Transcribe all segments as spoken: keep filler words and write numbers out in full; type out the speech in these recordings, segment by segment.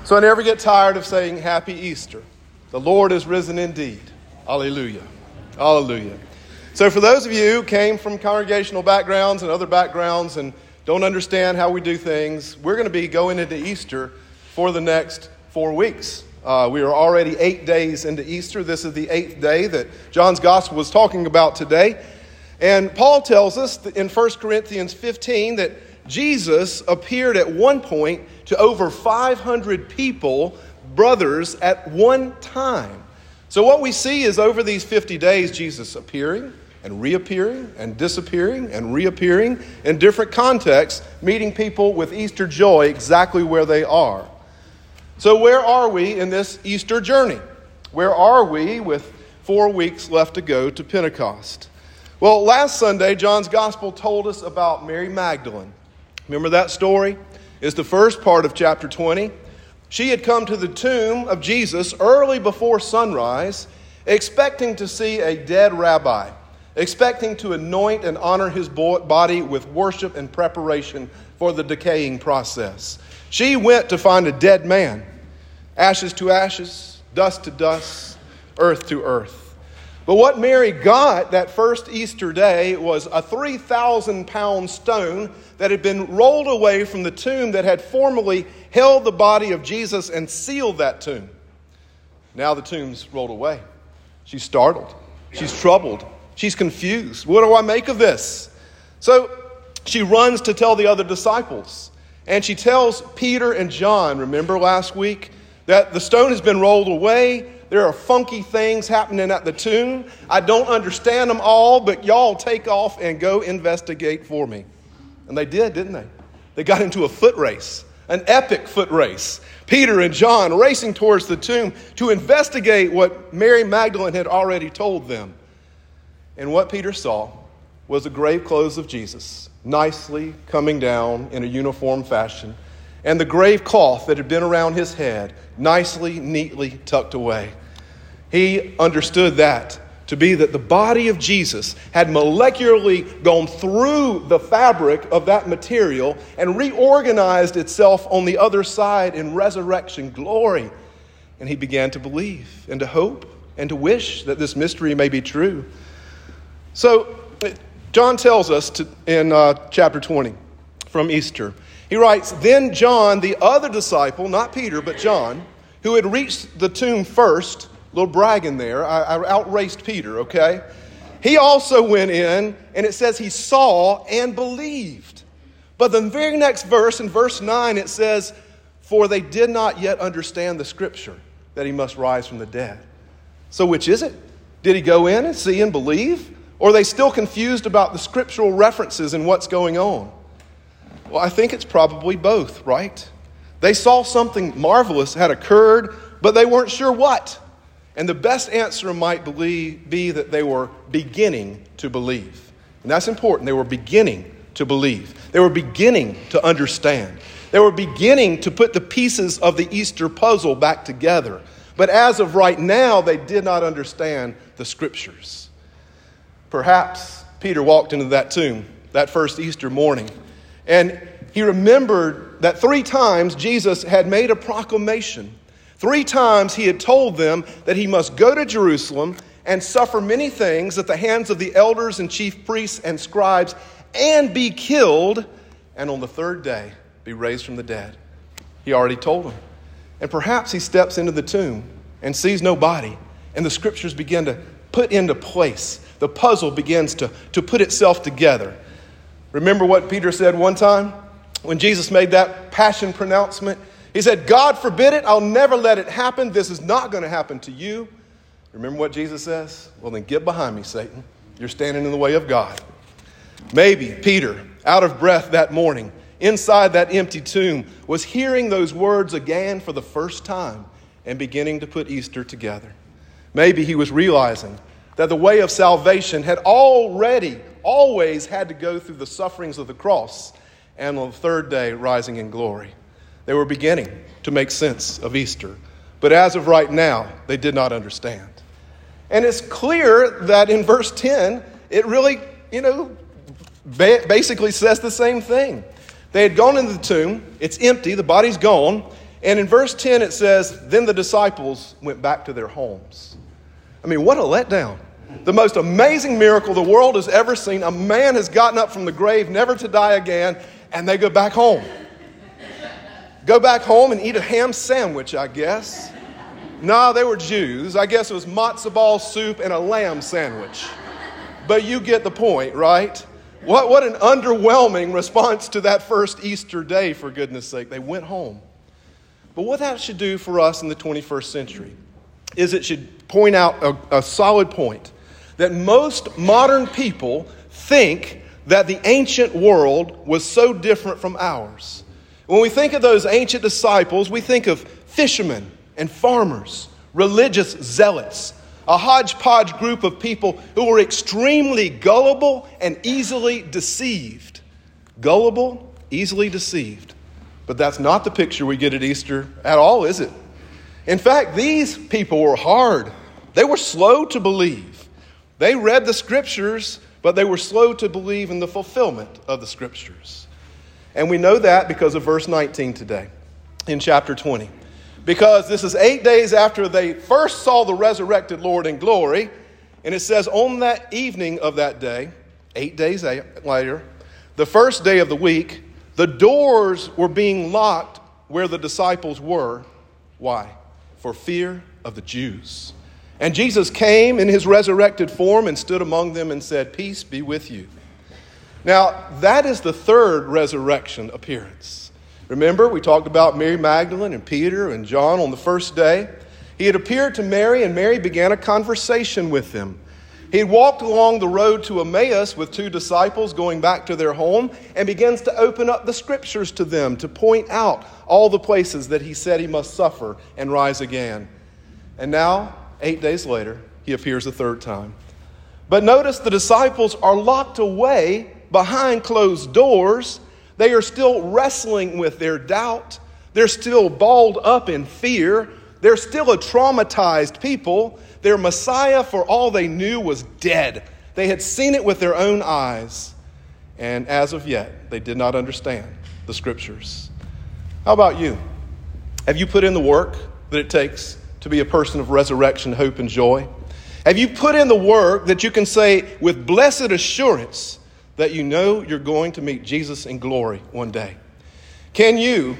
So I never get tired of saying Happy Easter. The Lord is risen indeed. Hallelujah. Hallelujah. So for those of you who came from congregational backgrounds and other backgrounds and don't understand how we do things, we're going to be going into Easter for the next four weeks. Uh, we are already eight days into Easter. This is the eighth day that John's Gospel was talking about today. And Paul tells us in First Corinthians fifteen that Jesus appeared at one point to over five hundred people, brothers, at one time. So what we see is over these fifty days, Jesus appearing and reappearing and disappearing and reappearing in different contexts, meeting people with Easter joy exactly where they are. So where are we in this Easter journey? Where are we with four weeks left to go to Pentecost? Well, last Sunday, John's Gospel told us about Mary Magdalene. Remember that story? It's the first part of chapter twenty. She had come to the tomb of Jesus early before sunrise, expecting to see a dead rabbi, expecting to anoint and honor his body with worship and preparation for the decaying process. She went to find a dead man, ashes to ashes, dust to dust, earth to earth. But what Mary got that first Easter day was a three thousand pound stone that had been rolled away from the tomb that had formerly held the body of Jesus and sealed that tomb. Now the tomb's rolled away. She's startled. She's troubled. She's confused. What do I make of this? So she runs to tell the other disciples. And she tells Peter and John, remember last week, that the stone has been rolled away. There are funky things happening at the tomb. I don't understand them all, but y'all take off and go investigate for me. And they did, didn't they? They got into a foot race, an epic foot race. Peter and John racing towards the tomb to investigate what Mary Magdalene had already told them. And what Peter saw was the grave clothes of Jesus, nicely coming down in a uniform fashion, and the grave cloth that had been around his head, nicely, neatly tucked away. He understood that to be that the body of Jesus had molecularly gone through the fabric of that material and reorganized itself on the other side in resurrection glory. And he began to believe and to hope and to wish that this mystery may be true. So John tells us to, in uh, chapter twenty from Easter, he writes, "Then John, the other disciple, not Peter, but John, who had reached the tomb first," little bragging there, I, I outraced Peter, okay? "He also went in," and it says he saw and believed. But the very next verse, in verse nine, it says, "For they did not yet understand the scripture that he must rise from the dead." So which is it? Did he go in and see and believe? Or are they still confused about the scriptural references and what's going on? Well, I think it's probably both, right? They saw something marvelous had occurred, but they weren't sure what. And the best answer might believe, be that they were beginning to believe. And that's important. They were beginning to believe. They were beginning to understand. They were beginning to put the pieces of the Easter puzzle back together. But as of right now, they did not understand the scriptures. Perhaps Peter walked into that tomb that first Easter morning, and he remembered that three times Jesus had made a proclamation. Three times he had told them that he must go to Jerusalem and suffer many things at the hands of the elders and chief priests and scribes and be killed, and on the third day be raised from the dead. He already told them. And perhaps he steps into the tomb and sees no body, and the scriptures begin to put into place. The puzzle begins to, to put itself together. Remember what Peter said one time when Jesus made that passion pronouncement? He said, "God forbid it. I'll never let it happen. This is not going to happen to you." Remember what Jesus says? "Well, then get behind me, Satan. You're standing in the way of God." Maybe Peter, out of breath that morning, inside that empty tomb, was hearing those words again for the first time and beginning to put Easter together. Maybe he was realizing that the way of salvation had already, always had to go through the sufferings of the cross, and on the third day rising in glory. They were beginning to make sense of Easter, but as of right now, they did not understand. And it's clear that in verse ten, it really, you know, basically says the same thing. They had gone into the tomb, it's empty, the body's gone, And in verse ten it says, then the disciples went back to their homes. I mean, what a letdown. The most amazing miracle the world has ever seen. A man has gotten up from the grave, never to die again, and they go back home. Go back home and eat a ham sandwich, I guess. No, they were Jews. I guess it was matzo ball soup and a lamb sandwich. But you get the point, right? What, what an underwhelming response to that first Easter day, for goodness sake. They went home. But what that should do for us in the twenty-first century is it should point out a, a solid point that most modern people think that the ancient world was so different from ours. When we think of those ancient disciples, we think of fishermen and farmers, religious zealots, a hodgepodge group of people who were extremely gullible and easily deceived. Gullible, easily deceived. But that's not the picture we get at Easter at all, is it? In fact, these people were hard. They were slow to believe. They read the scriptures, but they were slow to believe in the fulfillment of the scriptures. And we know that because of verse nineteen today in chapter twenty. Because this is eight days after they first saw the resurrected Lord in glory. And it says on that evening of that day, eight days later, the first day of the week, the doors were being locked where the disciples were. Why? For fear of the Jews. And Jesus came in his resurrected form and stood among them and said, peace be with you. Now, that is the third resurrection appearance. Remember, we talked about Mary Magdalene and Peter and John on the first day. He had appeared to Mary, and Mary began a conversation with him. He walked along the road to Emmaus with two disciples going back to their home and begins to open up the scriptures to them to point out all the places that he said he must suffer and rise again. And now, eight days later, he appears a third time. But notice the disciples are locked away behind closed doors. They are still wrestling with their doubt. They're still balled up in fear. They're still a traumatized people. Their Messiah, for all they knew, was dead. They had seen it with their own eyes. And as of yet, they did not understand the scriptures. How about you? Have you put in the work that it takes to be a person of resurrection, hope, and joy? Have you put in the work that you can say with blessed assurance that you know you're going to meet Jesus in glory one day? Can you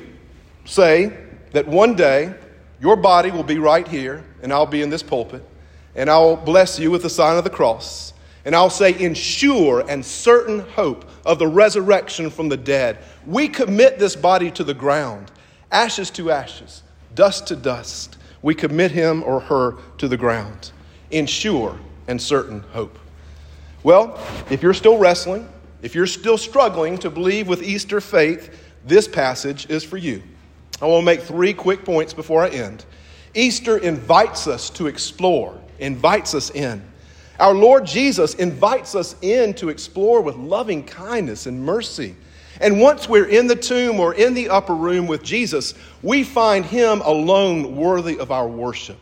say that one day your body will be right here and I'll be in this pulpit and I'll bless you with the sign of the cross and I'll say in sure and certain hope of the resurrection from the dead, we commit this body to the ground, ashes to ashes, dust to dust. We commit him or her to the ground in sure and certain hope. Well, if you're still wrestling, if you're still struggling to believe with Easter faith, this passage is for you. I want to make three quick points before I end. Easter invites us to explore, invites us in. Our Lord Jesus invites us in to explore with loving kindness and mercy. And once we're in the tomb or in the upper room with Jesus, we find him alone worthy of our worship.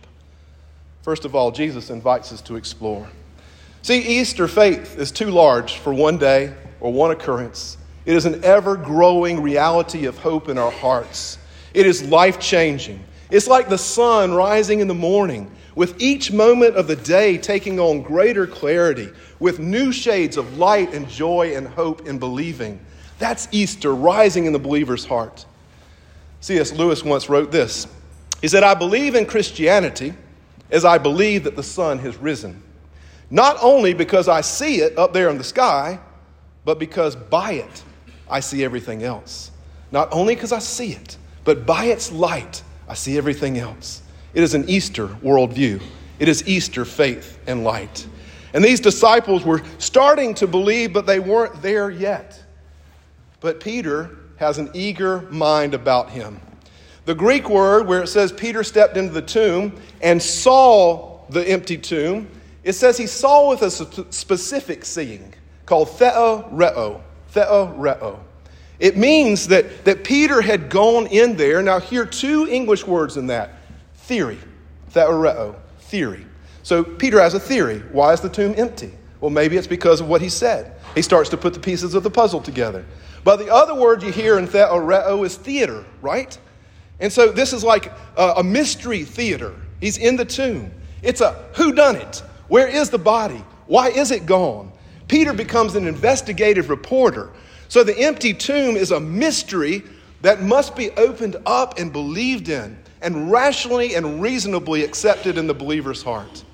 First of all, Jesus invites us to explore. See, Easter faith is too large for one day or one occurrence. It is an ever-growing reality of hope in our hearts. It is life-changing. It's like the sun rising in the morning, with each moment of the day taking on greater clarity, with new shades of light and joy and hope in believing. That's Easter rising in the believer's heart. C S Lewis once wrote this. He said, I believe in Christianity as I believe that the sun has risen. Not only because I see it up there in the sky, but because by it I see everything else. Not only because I see it, but by its light I see everything else. It is an Easter worldview. It is Easter faith and light. And these disciples were starting to believe, but they weren't there yet. But Peter has an eager mind about him. The Greek word where it says Peter stepped into the tomb and saw the empty tomb, it says he saw with a specific seeing called theoreo. Theoreo. It means that, that Peter had gone in there. Now here are two English words in that. Theory. Theoreo. Theory. So Peter has a theory. Why is the tomb empty? Well, maybe it's because of what he said. He starts to put the pieces of the puzzle together. But the other word you hear in theoreo is theater, right? And so this is like a, a mystery theater. He's in the tomb. It's a whodunit. Where is the body? Why is it gone? Peter becomes an investigative reporter. So the empty tomb is a mystery that must be opened up and believed in and rationally and reasonably accepted in the believer's heart.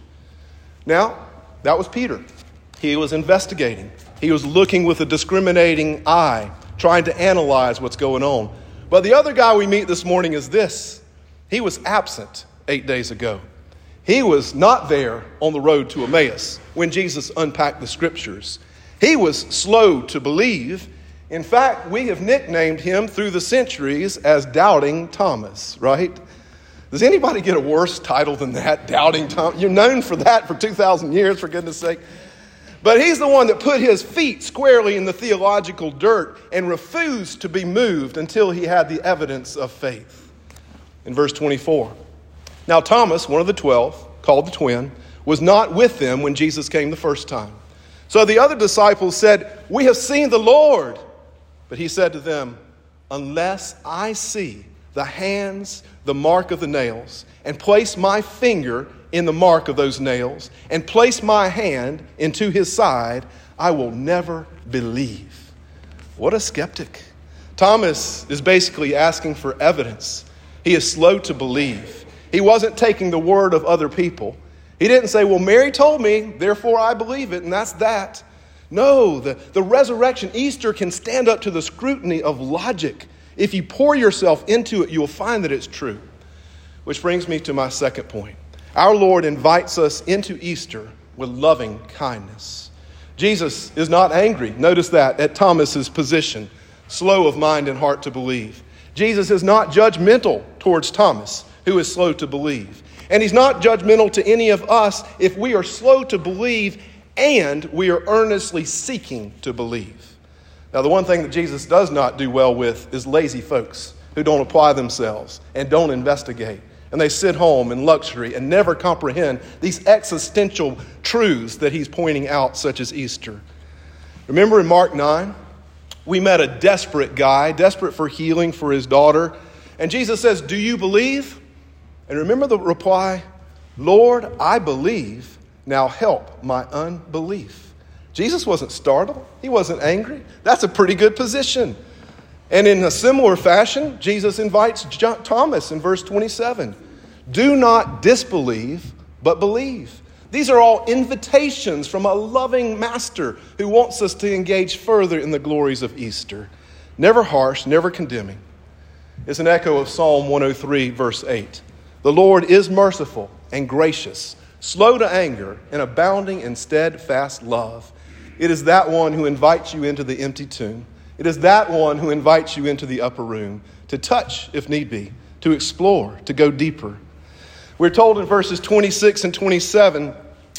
Now, that was Peter. He was investigating. He was looking with a discriminating eye, trying to analyze what's going on. But the other guy we meet this morning is this. He was absent eight days ago. He was not there on the road to Emmaus when Jesus unpacked the scriptures. He was slow to believe. In fact, we have nicknamed him through the centuries as Doubting Thomas, right? Does anybody get a worse title than that, Doubting Thomas? You're known for that for two thousand years, for goodness sake. But he's the one that put his feet squarely in the theological dirt and refused to be moved until he had the evidence of faith. In verse twenty-four, now Thomas, one of the twelve, called the twin, was not with them when Jesus came the first time. So the other disciples said, "We have seen the Lord." But he said to them, "Unless I see the hands, the mark of the nails, and place my finger in the mark of those nails, and place my hand into his side, I will never believe." What a skeptic. Thomas is basically asking for evidence. He is slow to believe. He wasn't taking the word of other people. He didn't say, "Well, Mary told me, therefore I believe it," and that's that. No, the, the resurrection, Easter, can stand up to the scrutiny of logic. If you pour yourself into it, you'll find that it's true. Which brings me to my second point. Our Lord invites us into Easter with loving kindness. Jesus is not angry, notice that, at Thomas's position, slow of mind and heart to believe. Jesus is not judgmental towards Thomas, who is slow to believe. And he's not judgmental to any of us if we are slow to believe and we are earnestly seeking to believe. Now, the one thing that Jesus does not do well with is lazy folks who don't apply themselves and don't investigate. And they sit home in luxury and never comprehend these existential truths that he's pointing out, such as Easter. Remember in Mark nine, we met a desperate guy, desperate for healing for his daughter. And Jesus says, "Do you believe?" And remember the reply, "Lord, I believe. Now help my unbelief." Jesus wasn't startled. He wasn't angry. That's a pretty good position. And in a similar fashion, Jesus invites John, Thomas in verse twenty-seven. Do not disbelieve, but believe. These are all invitations from a loving master who wants us to engage further in the glories of Easter. Never harsh, never condemning. It's an echo of Psalm one oh three, verse eight. The Lord is merciful and gracious, slow to anger, and abounding in steadfast love. It is that one who invites you into the empty tomb. It is that one who invites you into the upper room to touch, if need be, to explore, to go deeper. We're told in verses twenty-six and twenty-seven,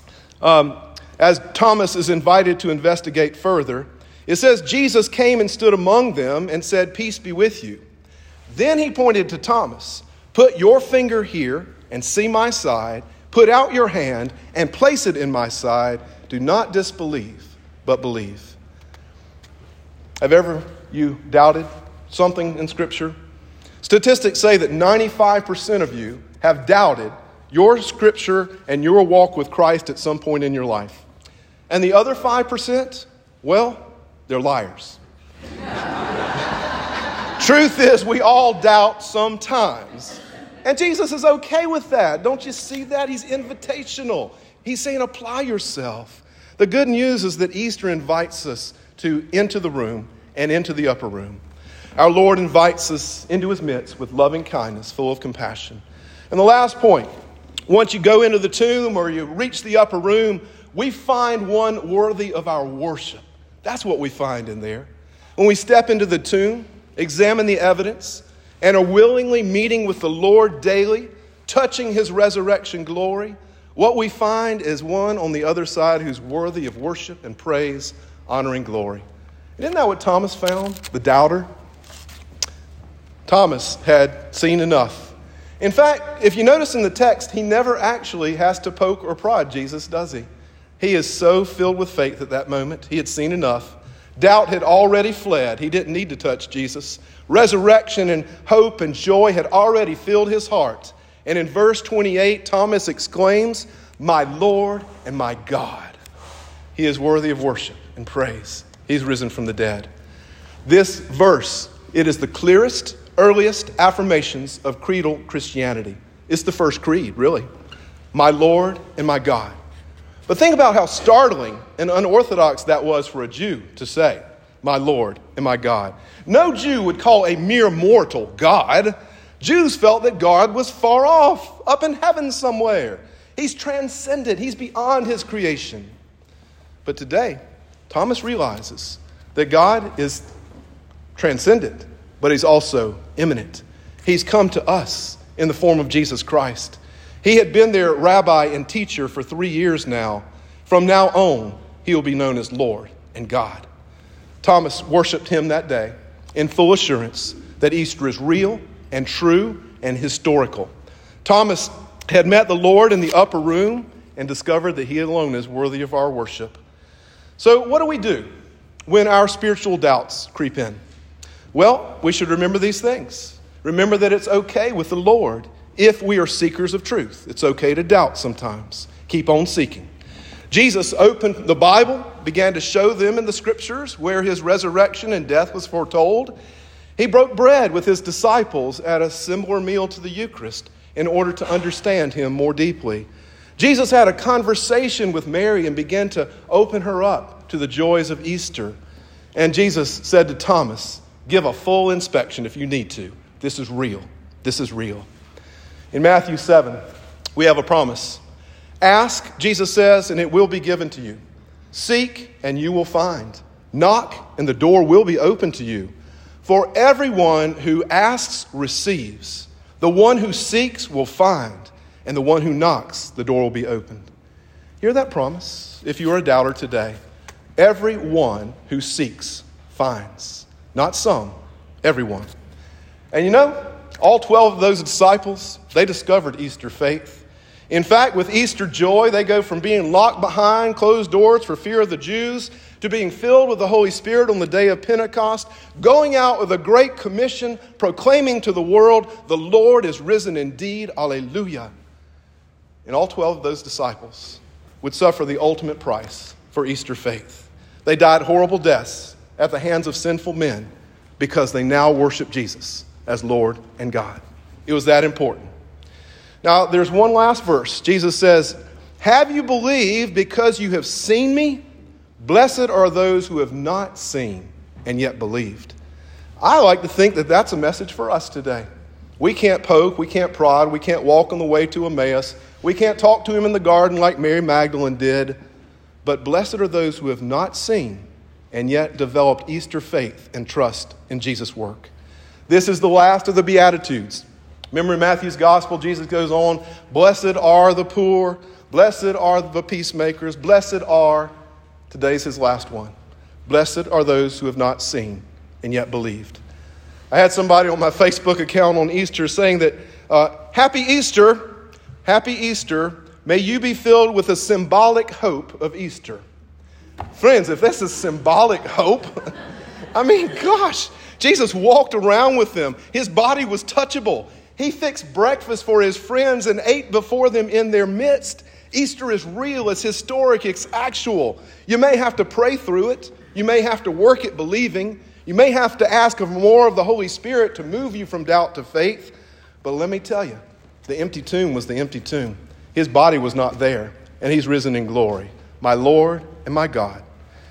um, as Thomas is invited to investigate further, it says, Jesus came and stood among them and said, "Peace be with you." Then he pointed to Thomas, "Put your finger here and see my side. Put out your hand and place it in my side. Do not disbelieve, but believe." Have ever you doubted something in Scripture? Statistics say that ninety-five percent of you have doubted your Scripture and your walk with Christ at some point in your life. And the other five percent, well, they're liars. Truth is, we all doubt sometimes. And Jesus is okay with that. Don't you see that? He's invitational. He's saying, apply yourself. The good news is that Easter invites us to into the room and into the upper room. Our Lord invites us into his midst with loving kindness, full of compassion. And the last point, once you go into the tomb or you reach the upper room, we find one worthy of our worship. That's what we find in there. When we step into the tomb, examine the evidence, and are willingly meeting with the Lord daily, touching his resurrection glory, what we find is one on the other side who's worthy of worship and praise, honoring glory. And isn't that what Thomas found, the doubter? Thomas had seen enough. In fact, if you notice in the text, he never actually has to poke or prod Jesus, does he? He is so filled with faith at that moment. He had seen enough. Doubt had already fled. He didn't need to touch Jesus. Resurrection and hope and joy had already filled his heart. And in verse twenty-eight, Thomas exclaims, "My Lord and my God." He is worthy of worship and praise. He's risen from the dead. This verse, it is the clearest, earliest affirmations of creedal Christianity. It's the first creed, really. My Lord and my God. But think about how startling and unorthodox that was for a Jew to say, my Lord and my God. No Jew would call a mere mortal God. Jews felt that God was far off, up in heaven somewhere. He's transcendent. He's beyond his creation. But today, Thomas realizes that God is transcendent, but he's also immanent. He's come to us in the form of Jesus Christ. He had been their rabbi and teacher for three years now. From now on, he will be known as Lord and God. Thomas worshiped him that day in full assurance that Easter is real and true and historical. Thomas had met the Lord in the upper room and discovered that he alone is worthy of our worship. So what do we do when our spiritual doubts creep in? Well, we should remember these things. Remember that it's okay with the Lord if we are seekers of truth. It's okay to doubt sometimes. Keep on seeking. Jesus opened the Bible, began to show them in the scriptures where his resurrection and death was foretold. He broke bread with his disciples at a similar meal to the Eucharist in order to understand him more deeply. Jesus had a conversation with Mary and began to open her up to the joys of Easter. And Jesus said to Thomas, give a full inspection if you need to. This is real. This is real. In Matthew seven, we have a promise. Ask, Jesus says, and it will be given to you. Seek, and you will find. Knock, and the door will be open to you. For everyone who asks receives. The one who seeks will find. And the one who knocks, the door will be opened. Hear that promise if you are a doubter today. Everyone who seeks finds. Not some, everyone. And you know, all twelve of those disciples, they discovered Easter faith. In fact, with Easter joy, they go from being locked behind closed doors for fear of the Jews to being filled with the Holy Spirit on the day of Pentecost, going out with a great commission, proclaiming to the world, the Lord is risen indeed, alleluia. And all twelve of those disciples would suffer the ultimate price for Easter faith. They died horrible deaths at the hands of sinful men because they now worship Jesus as Lord and God. It was that important. Now, there's one last verse. Jesus says, have you believed because you have seen me? Blessed are those who have not seen and yet believed. I like to think that that's a message for us today. We can't poke, we can't prod, we can't walk on the way to Emmaus. We can't talk to him in the garden like Mary Magdalene did. But blessed are those who have not seen and yet developed Easter faith and trust in Jesus' work. This is the last of the Beatitudes. Remember in Matthew's gospel, Jesus goes on, blessed are the poor, blessed are the peacemakers, blessed are, today's his last one. Blessed are those who have not seen and yet believed. I had somebody on my Facebook account on Easter saying that, uh, happy Easter, happy Easter, may you be filled with a symbolic hope of Easter. Friends, if this is symbolic hope, I mean, gosh, Jesus walked around with them. His body was touchable. He fixed breakfast for his friends and ate before them in their midst. Easter is real. It's historic. It's actual. You may have to pray through it. You may have to work at believing. You may have to ask of more of the Holy Spirit to move you from doubt to faith. But let me tell you, the empty tomb was the empty tomb. His body was not there, and he's risen in glory. My Lord and my God.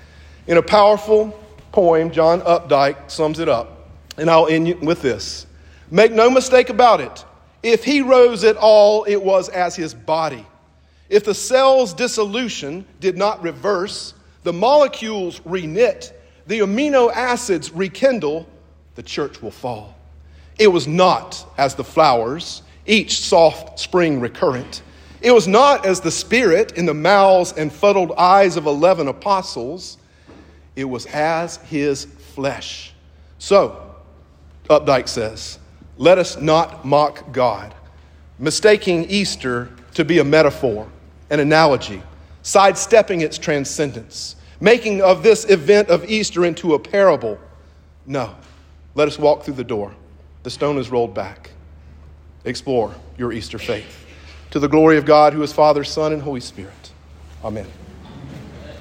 In a powerful poem, John Updike sums it up, and I'll end with this. Make no mistake about it. If he rose at all, it was as his body. If the cell's dissolution did not reverse, the molecules reknit, the amino acids rekindle, the church will fall. It was not as the flowers, each soft spring recurrent. It was not as the Spirit in the mouths and fuddled eyes of eleven apostles. It was as his flesh. So, Updike says, let us not mock God, mistaking Easter to be a metaphor, an analogy, sidestepping its transcendence, making of this event of Easter into a parable. No. Let us walk through the door. The stone is rolled back. Explore your Easter faith. To the glory of God, who is Father, Son, and Holy Spirit. Amen.